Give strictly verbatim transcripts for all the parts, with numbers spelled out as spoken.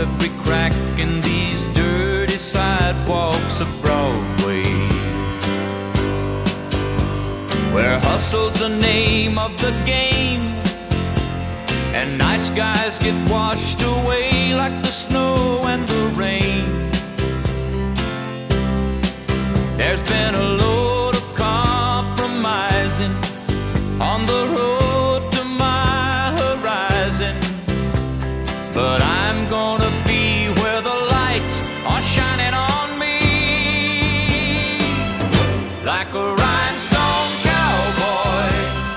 every crack in these dirty sidewalks of Broadway, where hustle's the name of the game, and nice guys get washed away like the snow and the rain. There's been a load of compromising on the road to my horizon, but I'm gonna be where the lights are shining on me, like a rhinestone cowboy,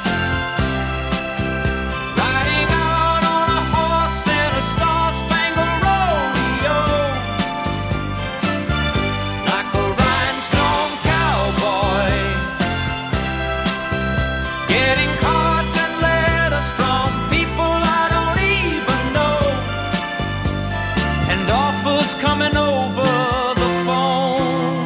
riding out on a horse in a star-spangled rodeo, like a rhinestone cowboy, getting cards and letters from people I don't even know, and offers coming over the phone.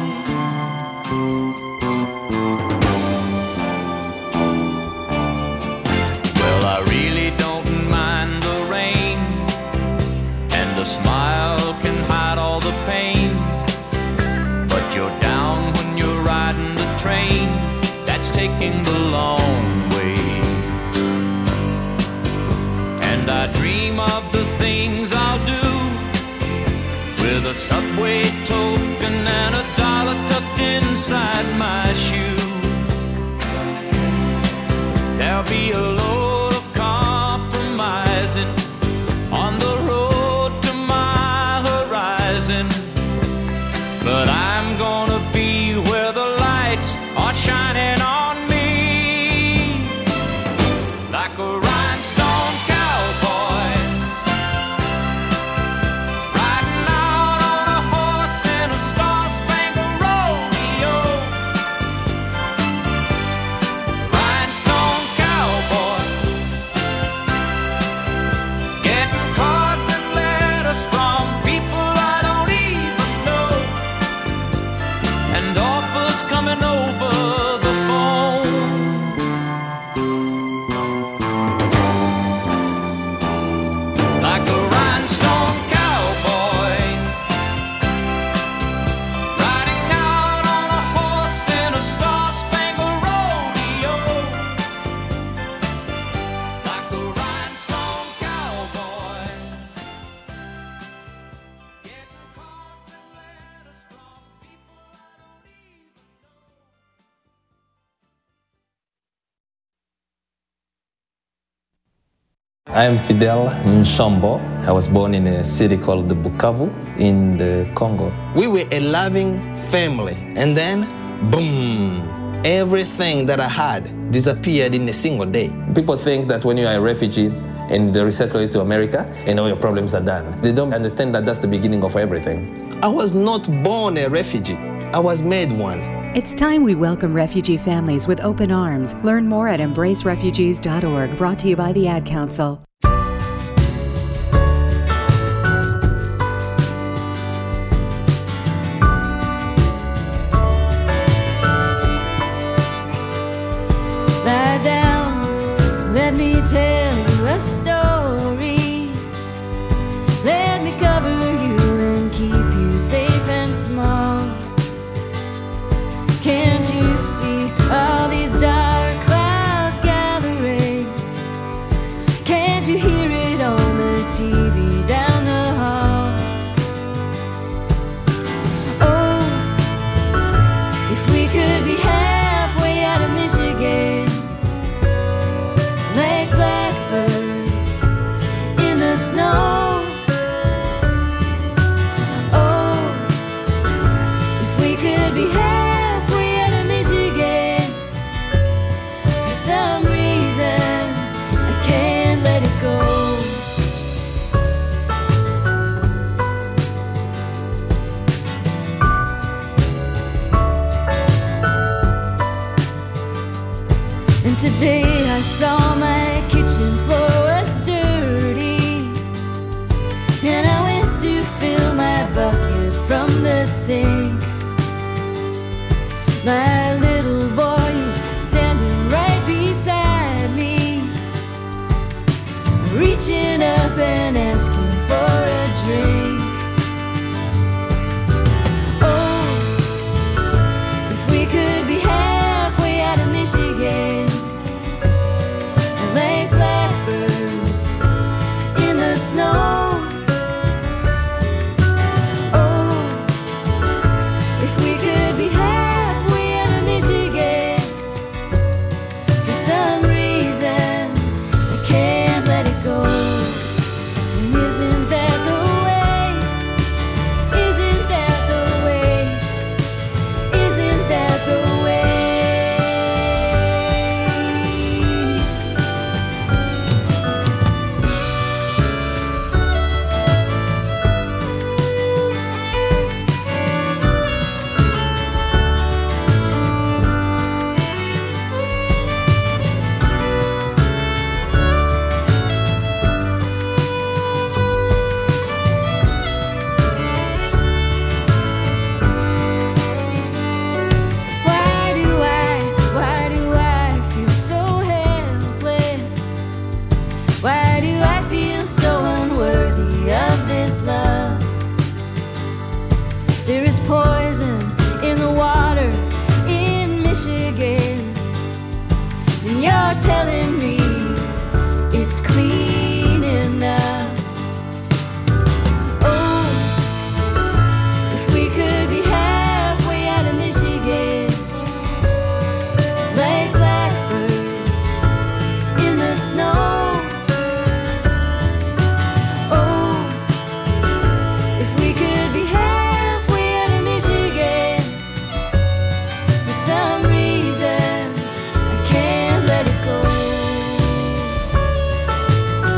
Well, I really don't mind the rain, and a smile can hide all the pain, but you're down when you're riding the train that's taking the long way. And I dream of the things I'll do with a subway token and a dollar tucked inside my shoe. There'll be a load of compromising on the road to my horizon, but I'm gonna be where the lights are shining on me, like a rhinestone cowboy, riding out on a horse in a star-spangled rodeo, rhinestone cowboy, getting cards and letters from people I don't even know, and offers coming over the phone. Like a rhinestone cowboy, riding out on a horse in a star-spangled rodeo, like a rhinestone cowboy, getting cards and letters from people I don't even know. I am Fidel Nshambo. I was born in a city called Bukavu in the Congo. We were a loving family, and then, boom, everything that I had disappeared in a single day. People think that when you are a refugee and they resettle you to America, and all your problems are done. They don't understand that that's the beginning of everything. I was not born a refugee. I was made one. It's time we welcome refugee families with open arms. Learn more at embrace refugees dot org, brought to you by the Ad Council. Lie down, let me tell you a story. Let me cover you and keep you safe and small. Can't you see all these dark clouds gathering? Can't you hear it on the T V down the hall? Oh, if we could be halfway out of Michigan, like blackbirds in the snow. Oh, if we could be halfway out of Michigan, for some reason I can't let it go. And today I saw my kitchen floor was dirty, and I went to fill my bucket from the sink. My little boy is standing right beside me, reaching up and asking for a drink. are telling me it's clean enough. Oh, if we could be halfway out of Michigan, like blackbirds in the snow. Oh, if we could be halfway out of Michigan, for some reason I can't let it go.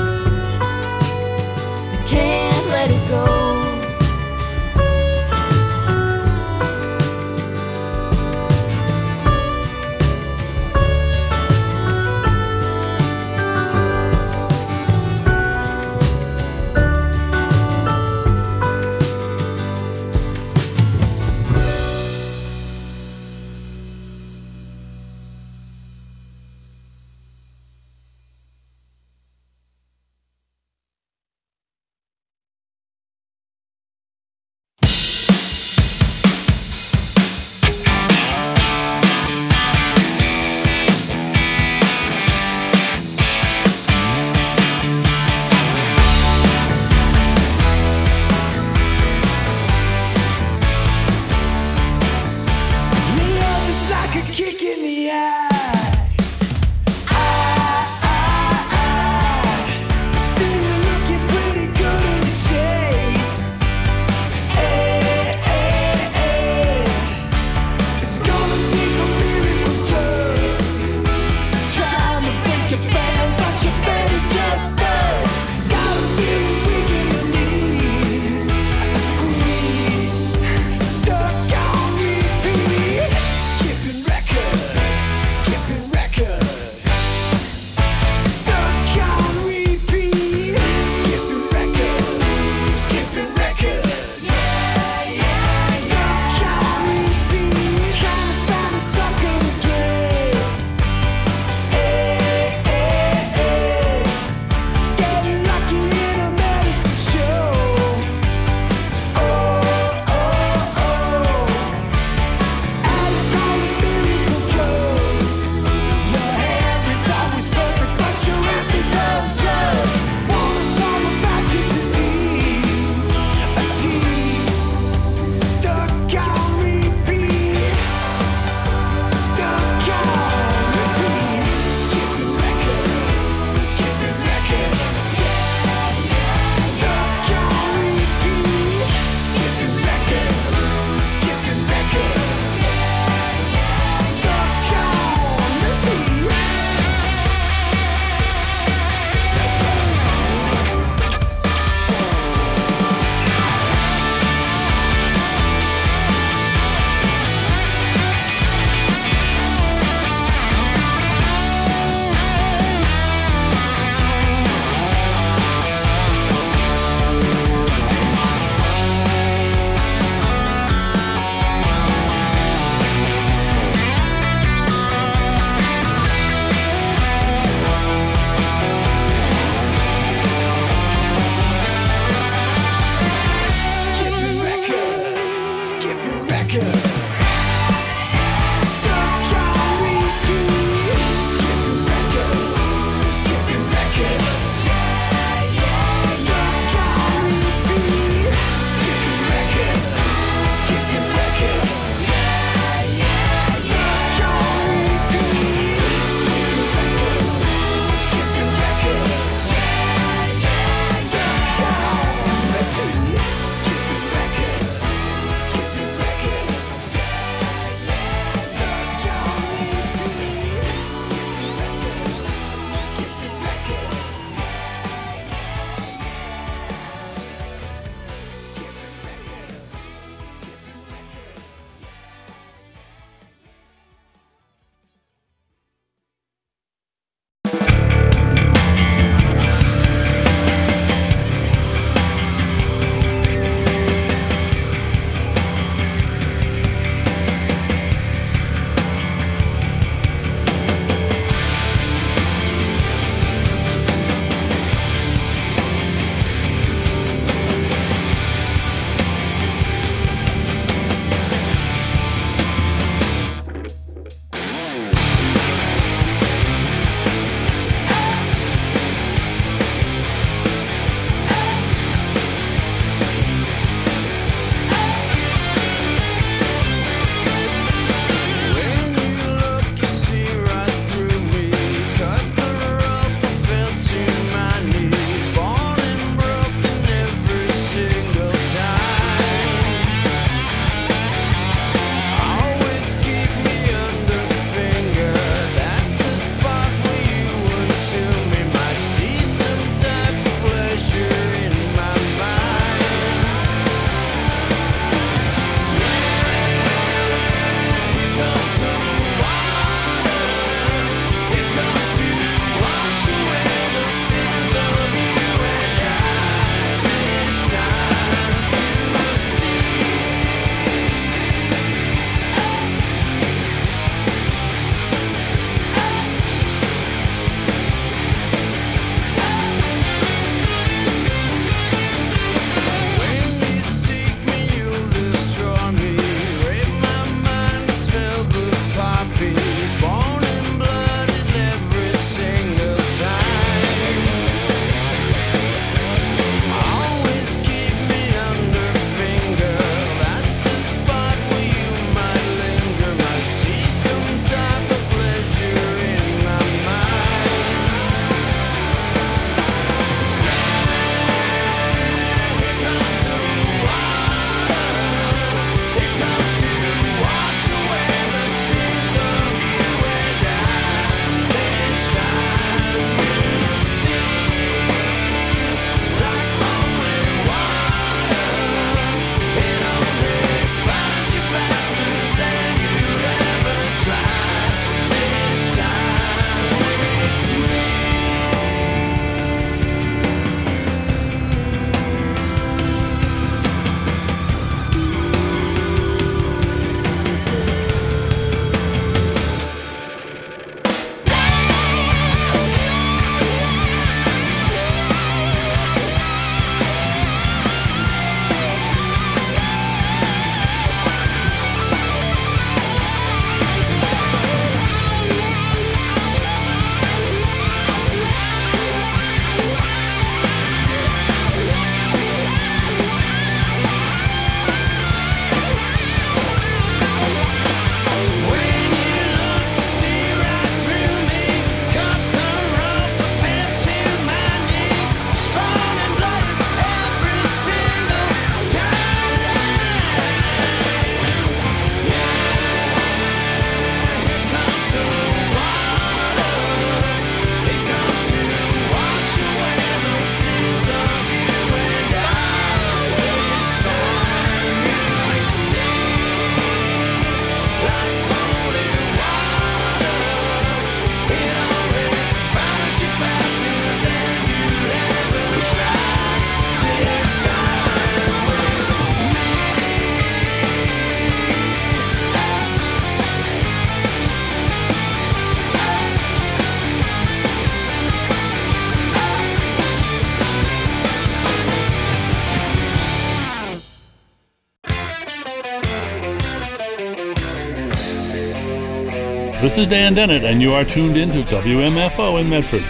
This is Dan Dennett, and you are tuned in to W M F O in Medford.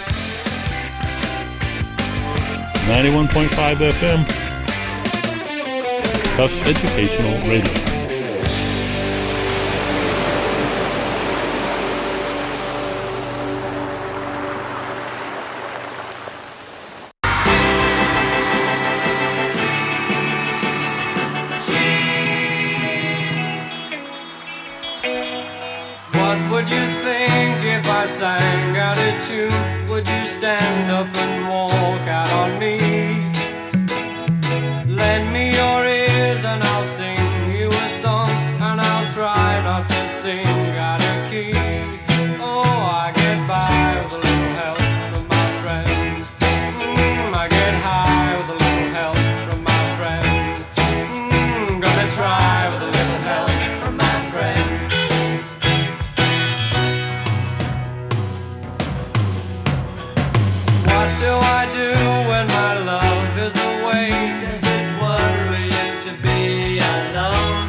ninety-one point five F M, Tufts Educational Radio. What would you think if I sang out a tune? Would you stand up and walk out on me? Lend me your ears and I'll sing you a song, and I'll try not to sing out of key. Oh, I get by with a little help from my friends. Mm, I get high with a little help from my friends. Mm, gonna try with a little help from my friends. What do I do when my love is away? Does it worry you to be alone?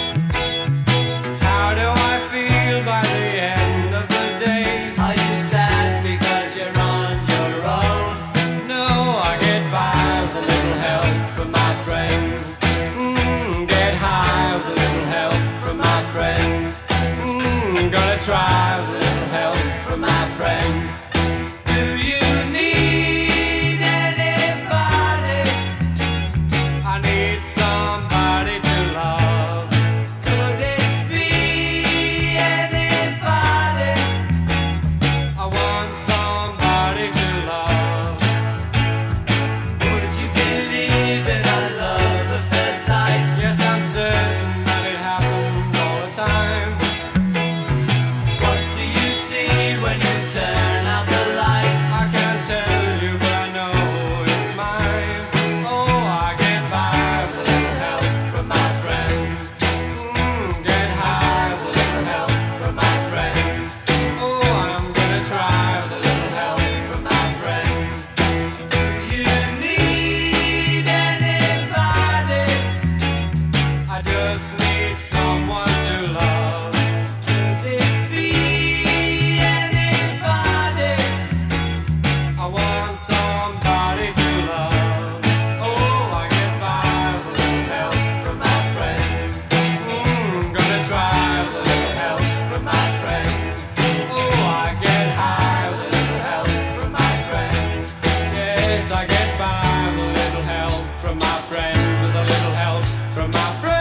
How do I feel by the end of the day? Are you sad because you're on your own? No, I get by with a little help from my friends. Mm, get high with a little help from my friends. Mm, gonna try with a little help from my friends. Do you need anybody? I need somebody to love. Could it be anybody? I want somebody to love. Would you believe in a love at first sight? Yes, I'm certain that it happens all the time. What do you see when you turn out the light? I can't tell you, but I know it's mine. Oh, I get by with a little help from my friends. Mm, get high with a little help from my friends. Oh, I'm gonna try with a little help from my friends. Do you need anybody? I just need someone to love. Could it be anybody? I want somebody to love. Oh, I get by with a little help from my friends. Mm, gonna try with a little help from my friends. Oh, I get high with a little help from my friends. Yes, I get by with a little help from my friends. With a little help from my friends.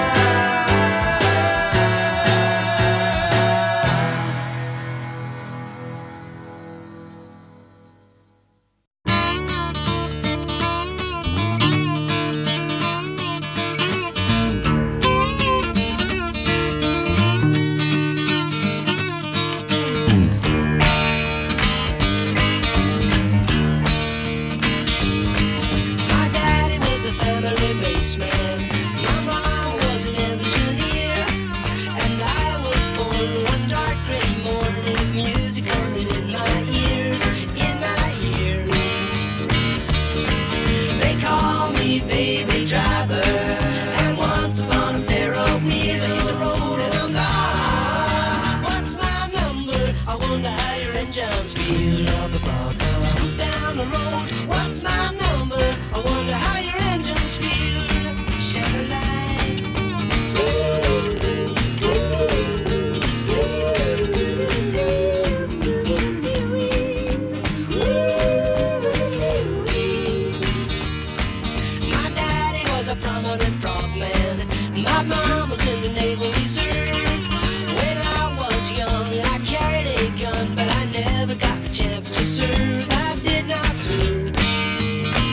My daddy was the family baseman. My mom was an engineer. And I was born one dark gray morning with music coming in my ears, in my ears. They call me baby driver. And once upon a pair of wheels I hit the road and I'm gone. What's my number? I wonder how your engines feel. Scoot down the road. What's my number? I wonder how your engines feel. Shed a light. My daddy was a prominent frogman. My mom was in the Naval Reserve. When I was young, I carried a gun, but I never got the chance to serve. I did not serve.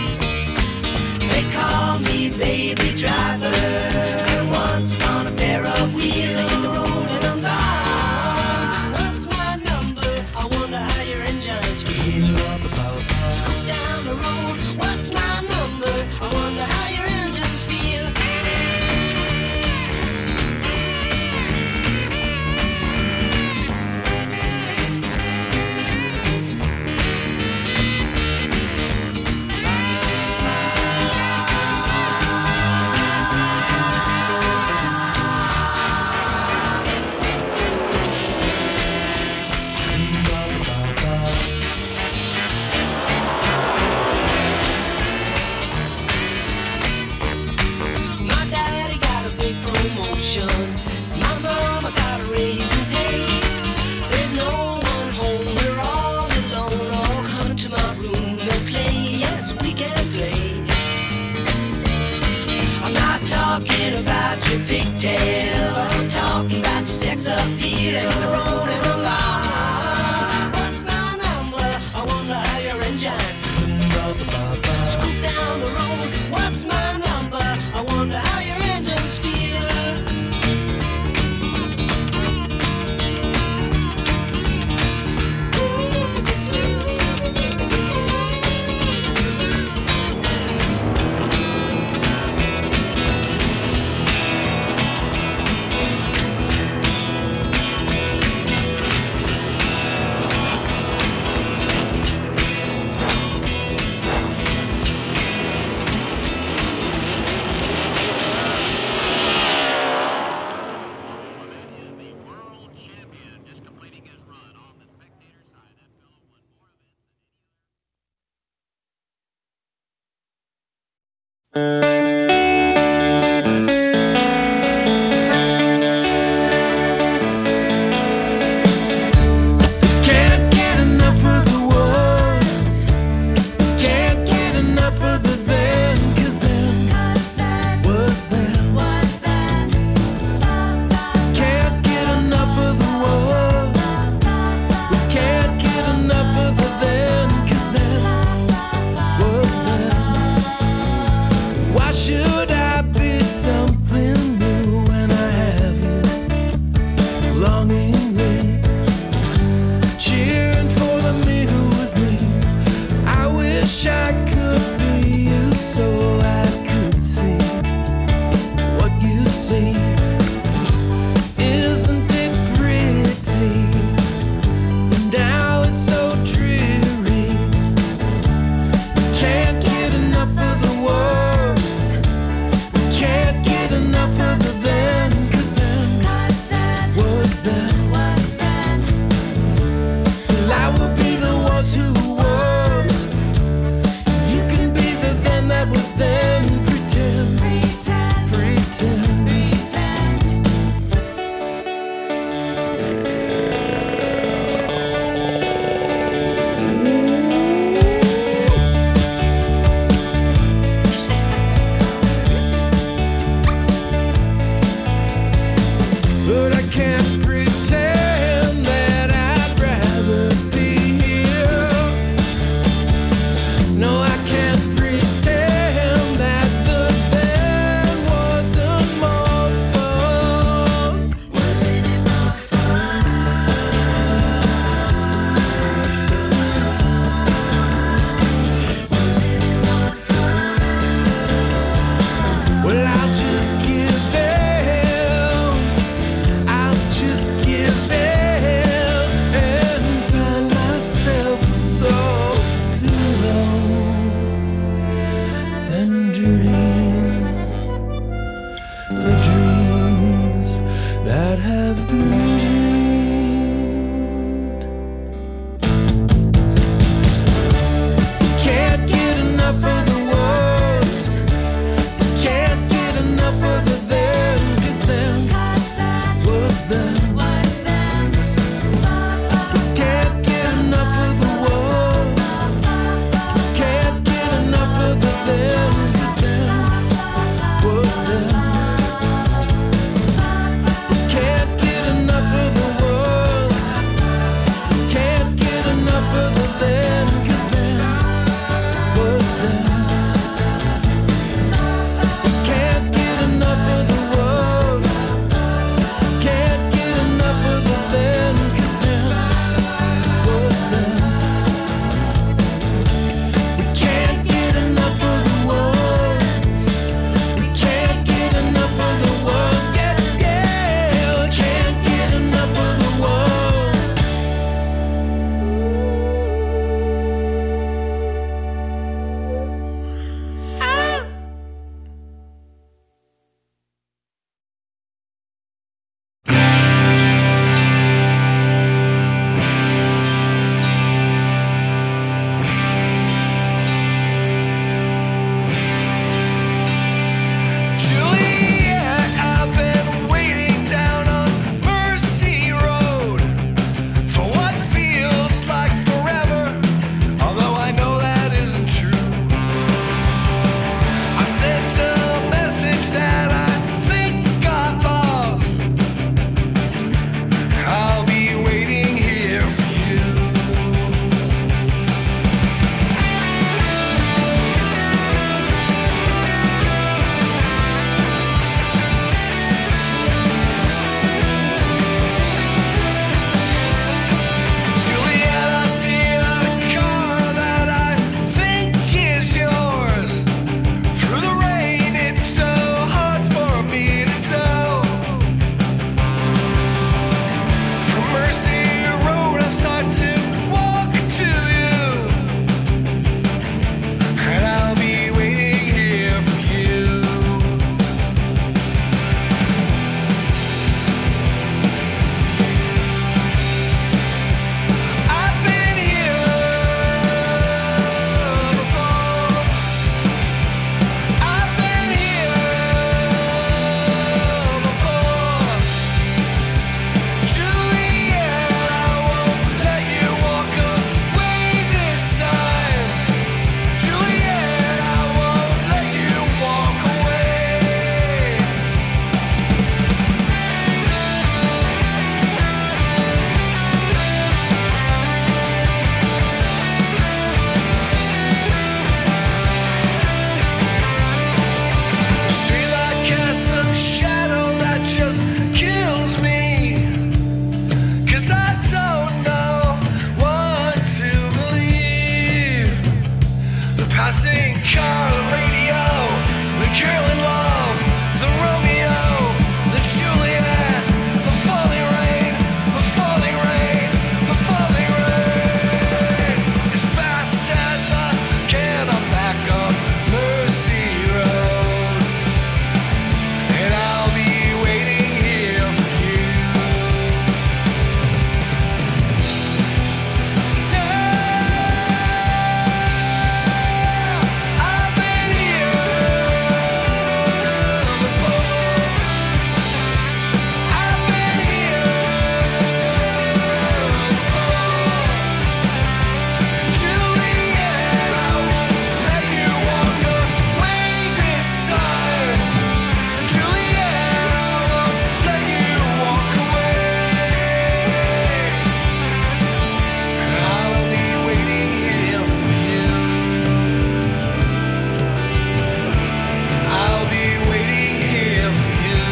passing car radio, the girl in love, the Romeo, the Juliet, the falling rain, the falling rain, the falling rain. As fast as I can, I'm back on Mercy Road, and I'll be waiting here for you. I've been here before. I've been here before. Juliet, I won't let you walk away this time. Juliet, I won't let you walk away. I'll be waiting here for you. I'll be waiting here for you.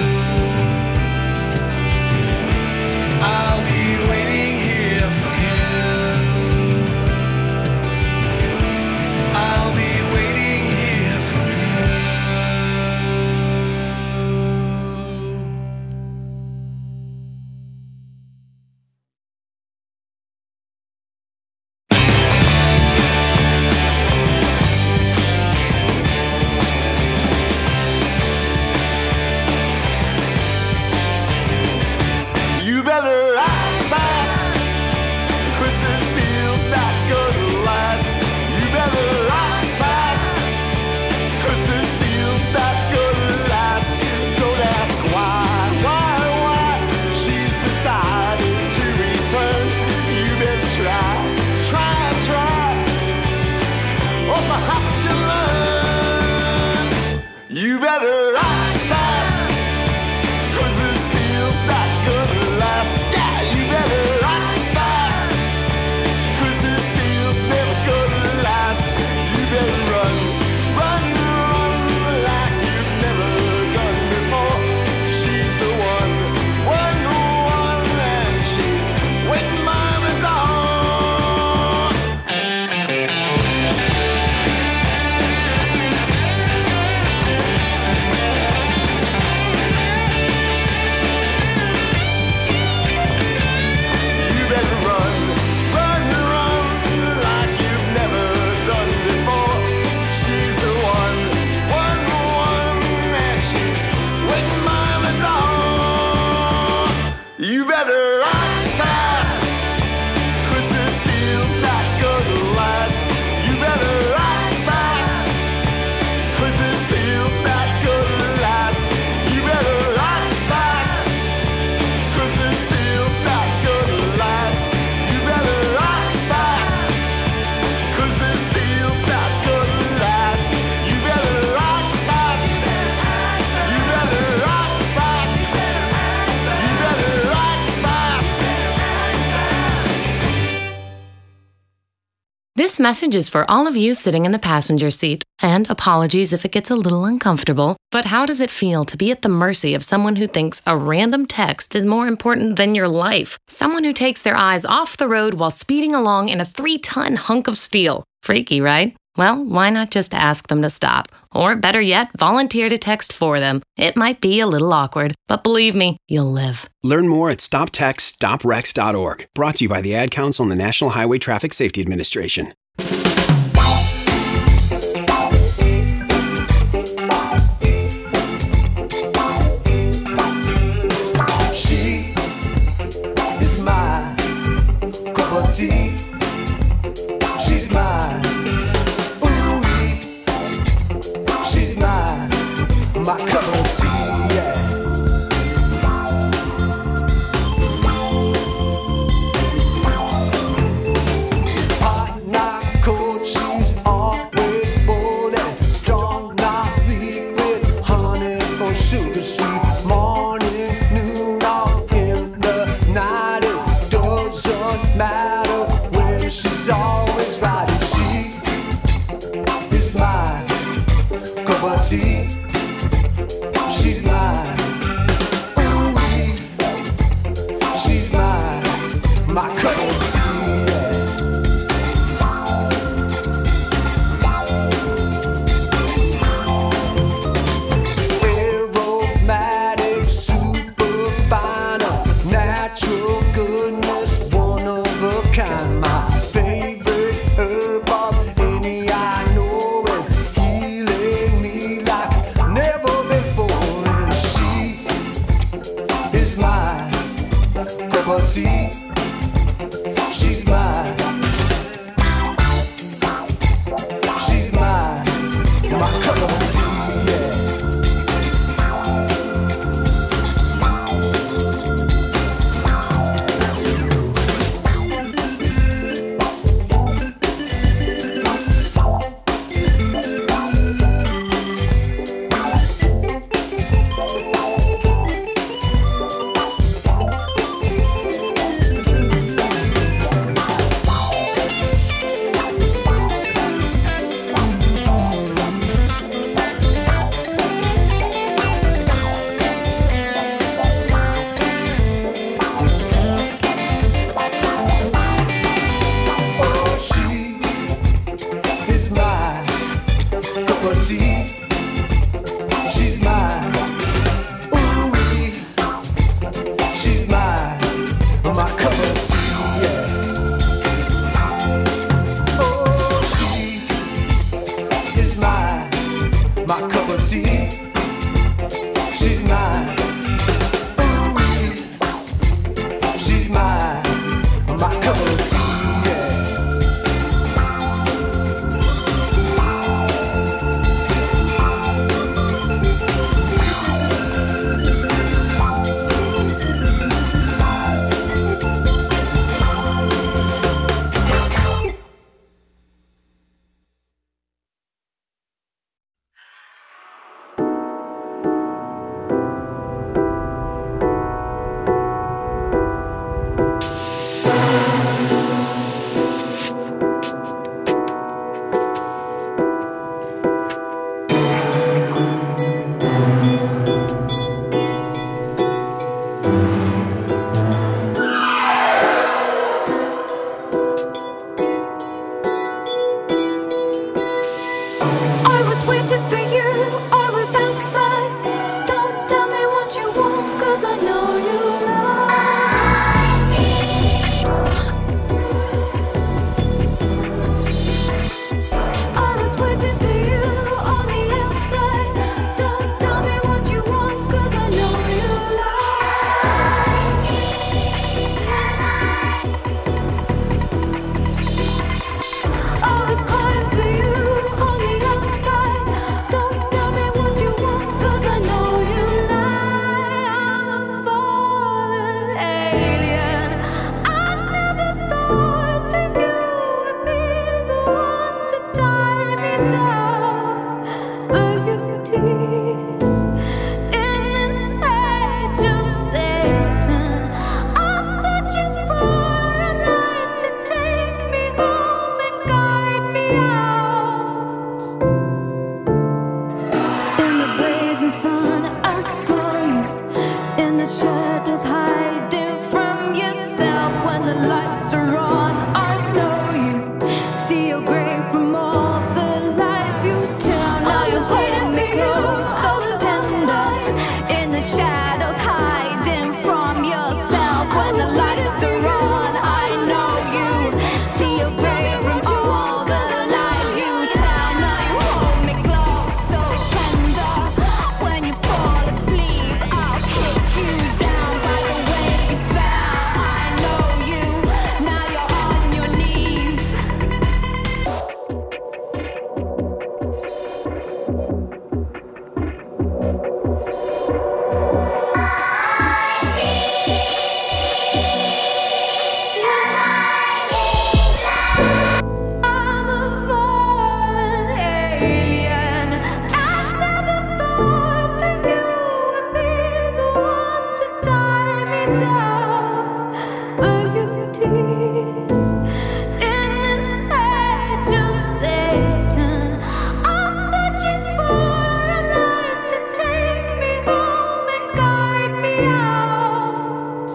I'll be waiting here for you. I'll be waiting here for you. You better act fast, 'cause this deal's not gonna last. You better act fast, 'cause this deal's not gonna last. Don't ask why, why, why she's decided to return. You better try, try, try, or perhaps you'll learn. You better act fast, 'cause this deal's not gonna last. Yeah, you better act fast, 'cause this deal's never gonna last. You better run, run, run like you've never done before. She's the one, one, one, and she's waiting by the door. You better run, run, run like you've never done before. She's the one, one, one, and she's waiting by the door. You better act fast, 'cause this deal's not gonna last. You better act fast, 'cause this deal's not gonna last. You better act fast, 'cause this deal's not gonna last. You better act fast, 'cause this deal's not gonna last. You better act fast. You better act fast. You better act fast. This message is for all of you sitting in the passenger seat. And apologies if it gets a little uncomfortable, but how does it feel to be at the mercy of someone who thinks a random text is more important than your life? Someone who takes their eyes off the road while speeding along in a three-ton hunk of steel. Freaky, right? Well, why not just ask them to stop? Or better yet, volunteer to text for them. It might be a little awkward, but believe me, you'll live. Learn more at stop text stop wrecks dot org. Brought to you by the Ad Council and the National Highway Traffic Safety Administration. She is my cup of tea. She's my ooh, she's my my cup of tea. Yeah. Hot, not was waiting for you, I was outside. Don't tell me what you want, cause I know you like me. I was waiting for you on the outside. Don't tell me what you want, cause I know you like me. I was crying for you on the outside. Don't tell me what you want, cause I know you lie. I'm a fallen alien. I never thought that you would be the one to tie me down, but you did. In this age of Satan, I'm searching for a light to take me home and guide me out. In the blazing sun, I saw you. In the shadows, hiding from yourself. When the lights are on, I know you. See your grave from all the lies you tell. Now you're waiting for you, so tender. In the shadows, hiding from yourself. When the lights are on, I know you. See your grave from all the lies you tell. Now you hold me close, so tender. When you fall asleep, I'll kick you down by the way you fell. I know you. Now you're on your knees. I'm a fallen alien. I never thought that you would be the one to tie me down, but you did. In this age of Satan, I'm searching for a light to take me home and guide me out.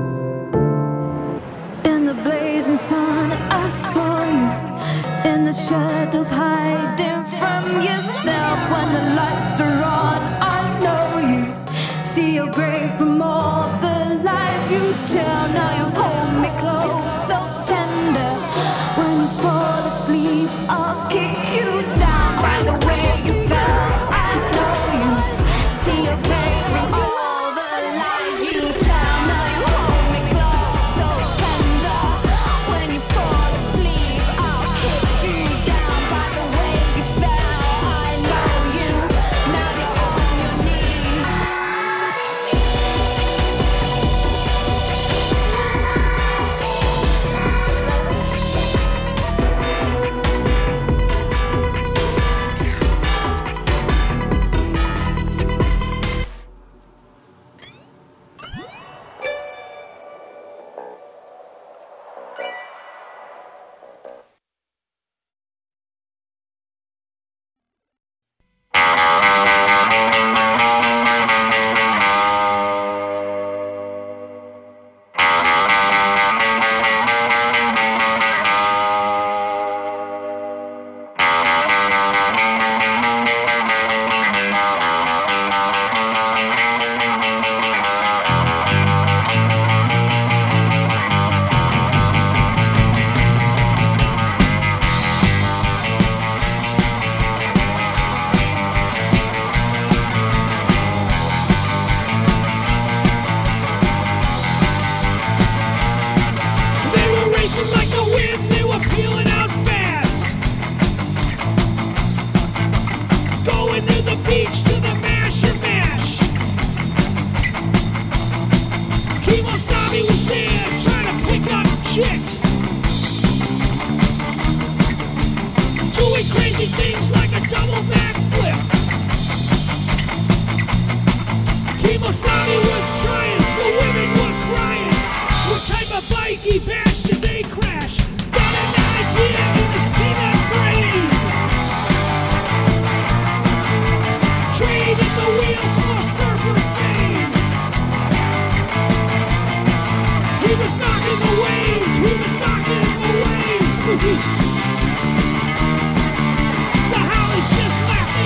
In the blazing sun, I saw you. In the shadows, hiding from yourself. When the lights are on, I know you. See your grave from all the lies you tell. Now you hold me close, so tender. When you fall asleep, I'll kick you down by the way you fell. I know you. See your grave from all the lies you tell. Now you hold me close, so tender. When you fall asleep, I'll kick you down by the way you fell. I know you. Now you're on your knees. Wasabi was trying, the women were crying. What type of bikey bash did they crash? Got an idea in his peanut brain. Trading the wheels for surfer fame. He was knocking the waves, he was knocking the waves. The Hollies just laughed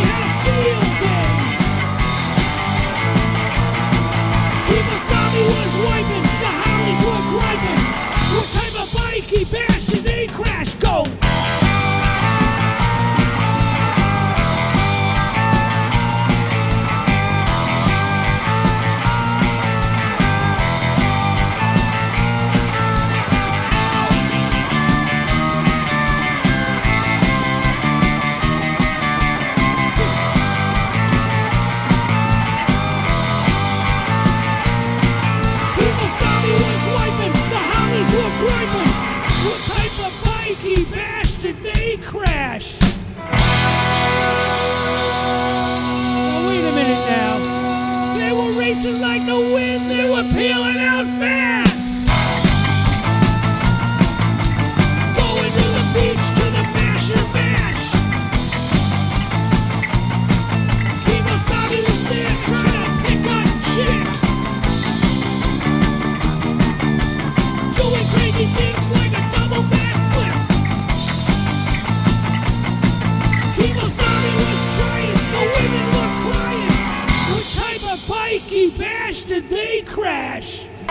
did they crash? Oh, wait a minute now. They were racing like the wind. They were peeling out fast. Going to the beach to the Masher Bash. Kemosabe was there trying to pick up chicks. Doing crazy things like a double backflip. Kemosabe was trying, the women were crying. What type of bikey bash did they crash?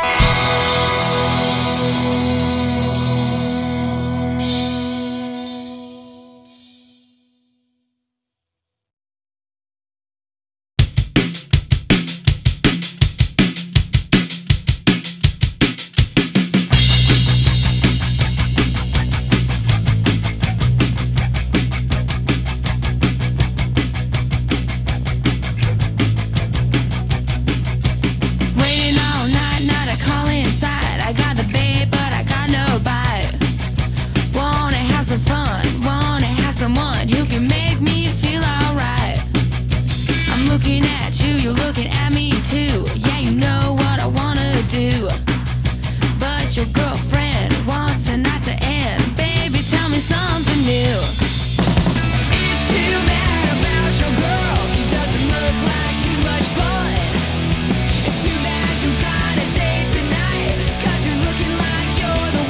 Waiting all night, not a call inside. I got the babe, but I got no bite. Wanna have some fun, wanna have someone who can make me feel alright. I'm looking at you, you're looking at me too. Yeah, you know what I wanna do. But your girlfriend wants the night to end. Baby, tell me something new. It's too bad about your girl. She doesn't look like she's much fun. It's too bad you got a date tonight, 'cause you're looking like you're the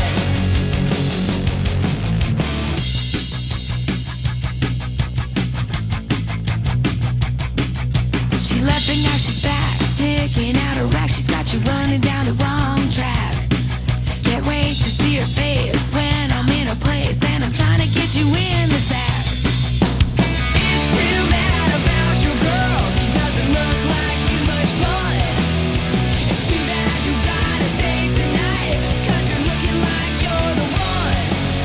one. She left and now she's back, sticking out her rack. She's got you running down the wrong track. Can't wait to see her face when I'm in a place and I'm trying to get you in the sack. It's too bad about your girl. She doesn't look like she's much fun. It's too bad you got a date tonight, 'cause you're looking like you're the one.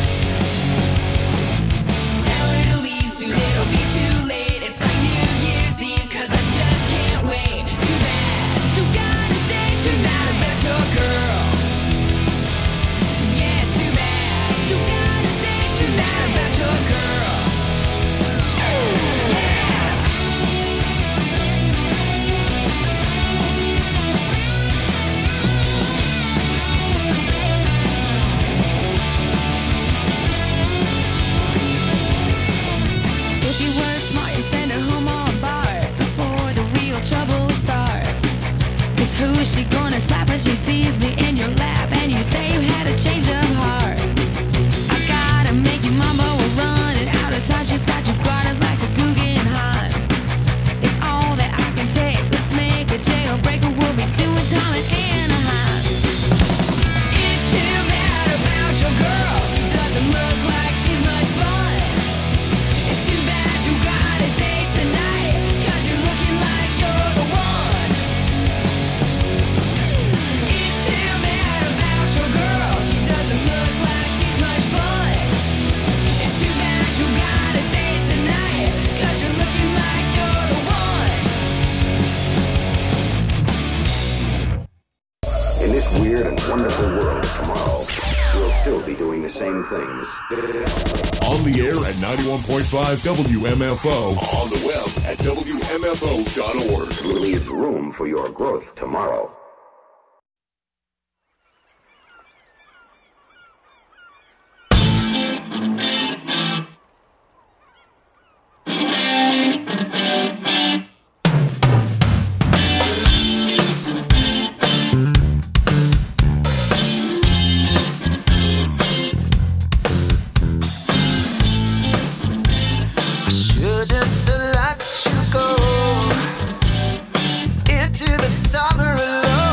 Tell her to leave soon, it'll be too late. It's like New Year's Eve, 'cause I just can't wait. Too bad you got a date tonight about your girl. Yeah, it's too bad you got a date tonight about your girl. If you were smart, you send her home all barred before the real trouble starts. 'Cause who is she gonna slap when she sees me in your lap and you say you had a change of heart? I gotta make you mumble, we're running out of time. She's got you guarded like a Guggenheim. It's all that I can take. Let's make a jailbreaker. We'll be doing time in Anaheim. It's too bad about your girl. She doesn't look like she's much fun. It's too bad you got a date tonight, 'cause you're looking like you're the one. It's too bad about your girl. She doesn't look like she's much fun. It's too bad you got a date tonight, 'cause you're looking like you're the one. In this weird and wonderful world of tomorrow, we'll still be doing the same things. On the air at ninety-one point five W M F O. On the web at W M F O dot org. Leave room for your growth tomorrow. I shouldn't have let you go into the summer alone.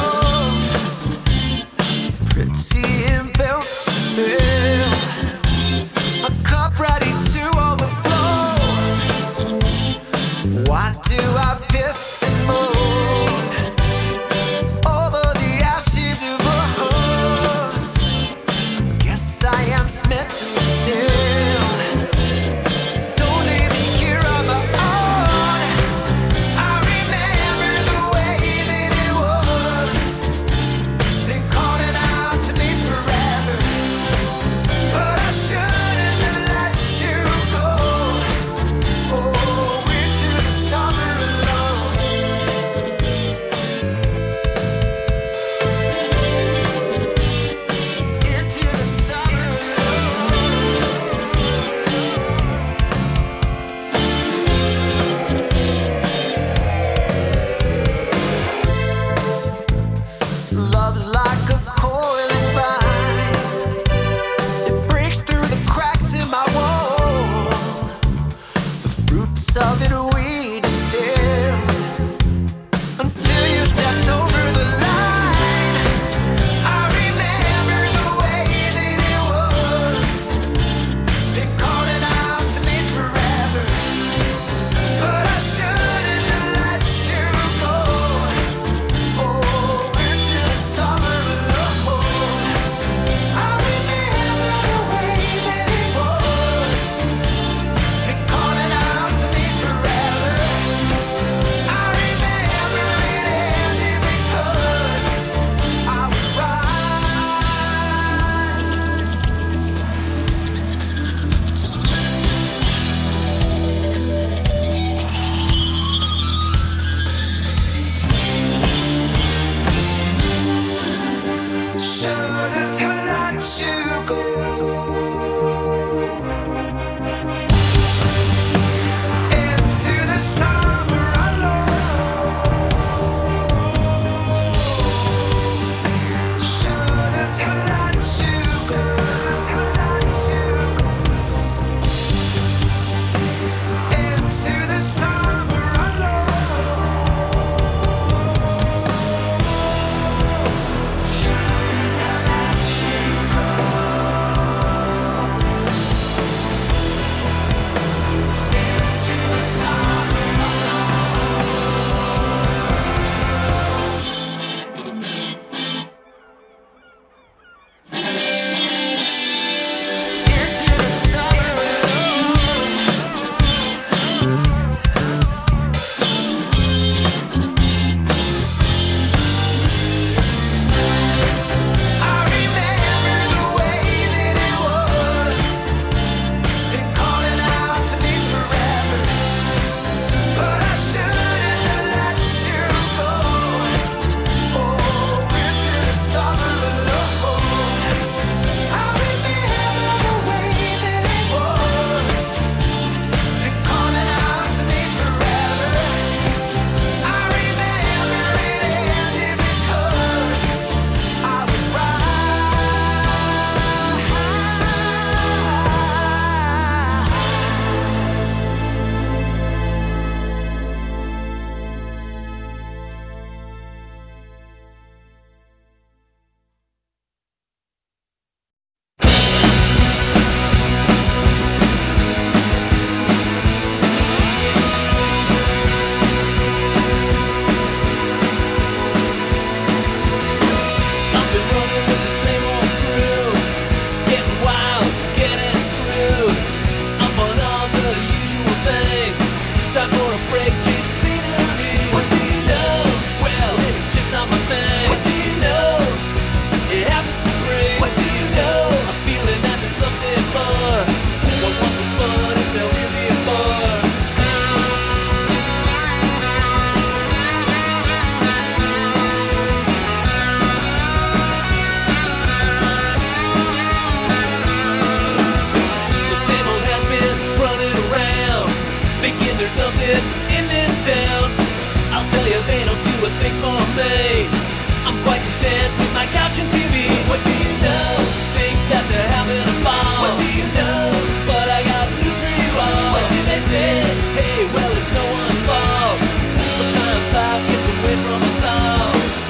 something in this town. I'll tell you, they don't do a thing for me. I'm quite content with my couch and T V. What do you know? Think that they're having a ball. What do you know? But I got news for you all. What do they say? Hey, well, it's no one's fault. Sometimes life gets away from us all.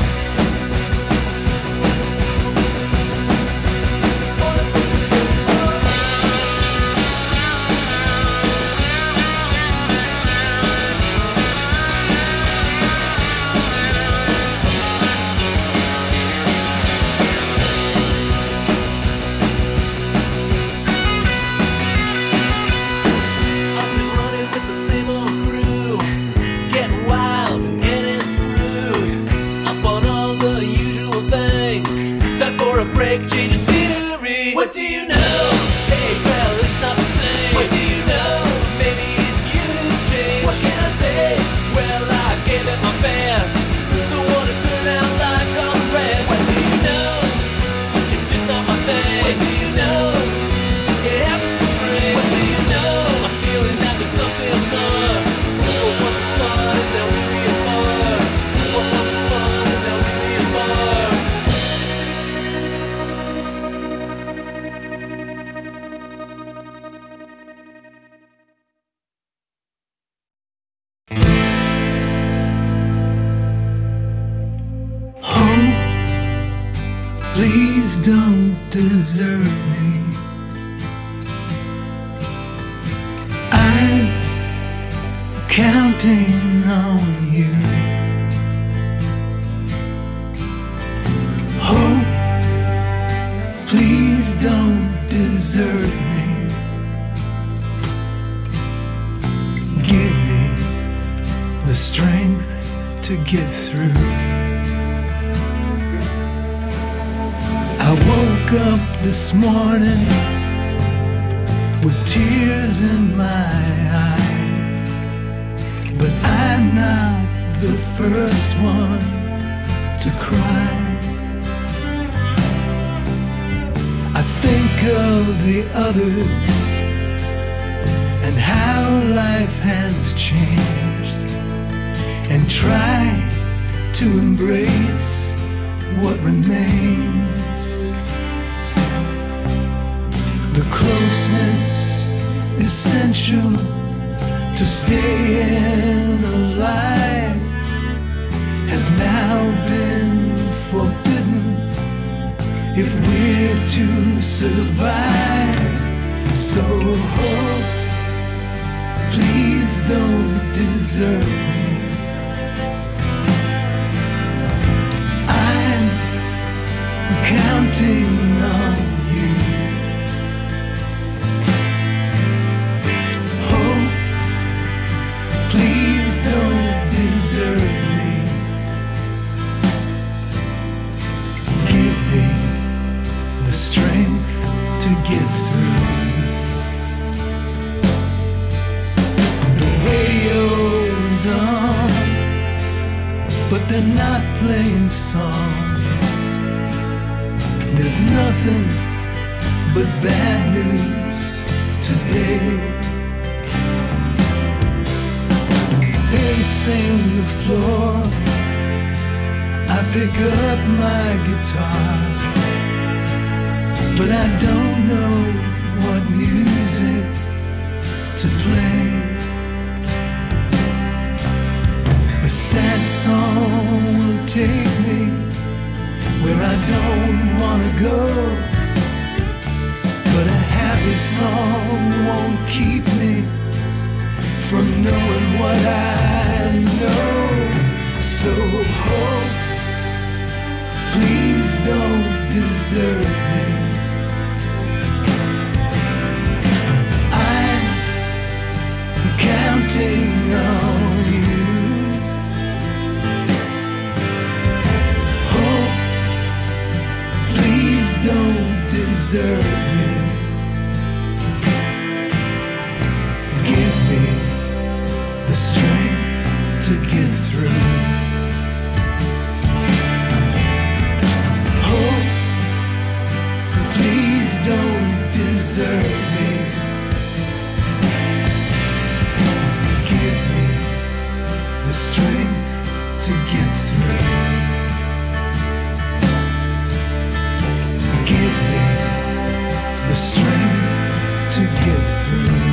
Break, change of scenery. What do you know? Hey, well, it's not the same. What do you know? Maybe it's you who's changed. What can I say? Well, I gave it my best. Don't wanna turn out like all the rest. What do you know? It's just not my thing. What do you know? It happens for free. What do you know? I'm feeling that there's something more. But once it's fun, is that really a more? But once it's fun, is that really a more? Please don't desert me. I'm counting on you. Hope, please don't desert me. Give me the strength to get through. I woke up this morning with tears in my eyes, but I'm not the first one to cry. I think of the others and how life has changed, and try to embrace what remains. The closeness essential to staying alive has now been forbidden if we're to survive. So hope, please don't desert me. I'm counting on you. Hope, please don't desert me. Give me the strength to get through. The radio's on, but they're not playing songs. There's nothing but bad news today. Pacing the floor, I pick up my guitar, but I don't know what music to play. A sad song will take me where I don't wanna go, but a happy song won't keep me from knowing what I know. So hope, please don't desert me. I'm counting on you. Hope, please don't desert me. Give me the strength to get through. Hope, please don't desert me. Give soon.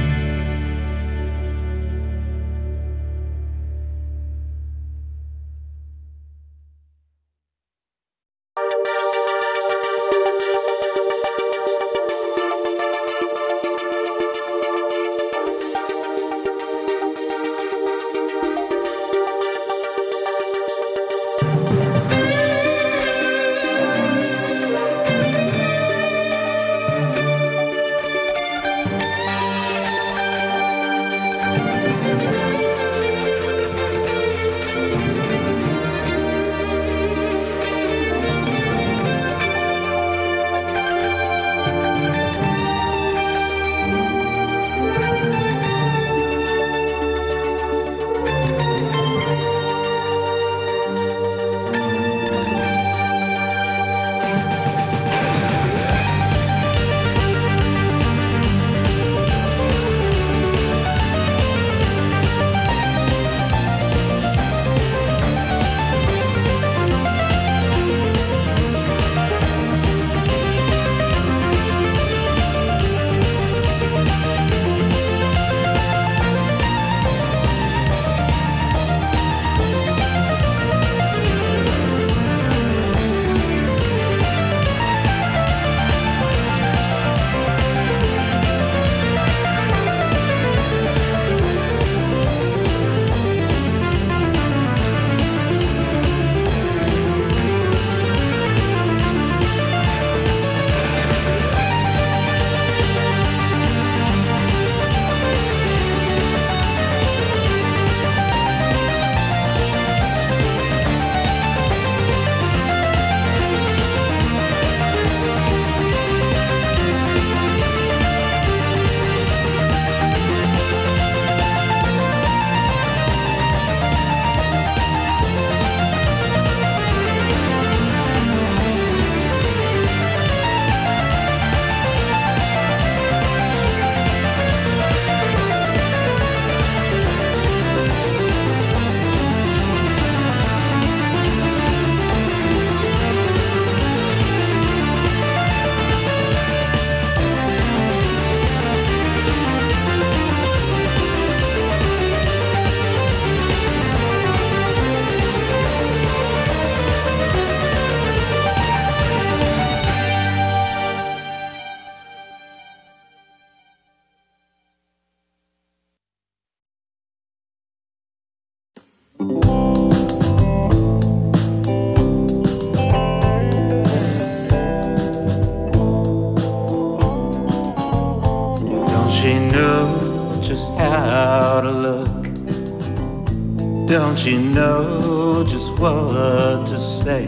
Don't you know just what to say?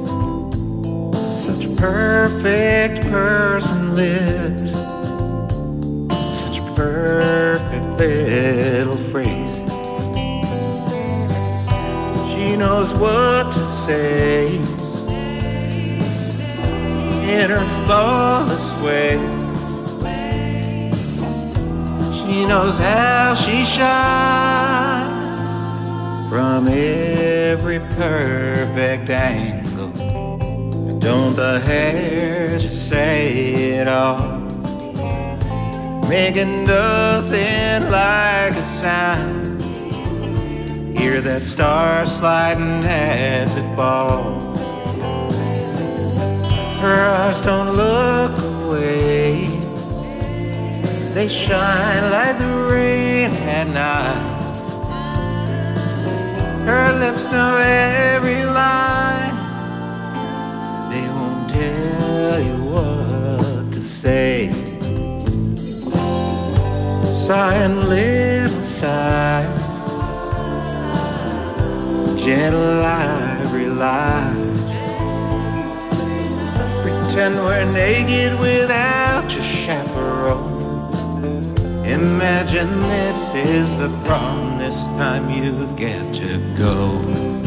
Such perfect person lips, such perfect little phrases. She knows what to say in her flawless way. She knows how she shines from every perfect angle. Don't the hair just say it all, making nothing like a sound? Hear that star sliding as it falls. Her eyes don't look away, they shine like the rain at night. Her lips know every line, they won't tell you what to say. Sighing little sighs, gentle ivory lies. Pretend we're naked without your chaperone. Imagine this is the prom, this time you get to go.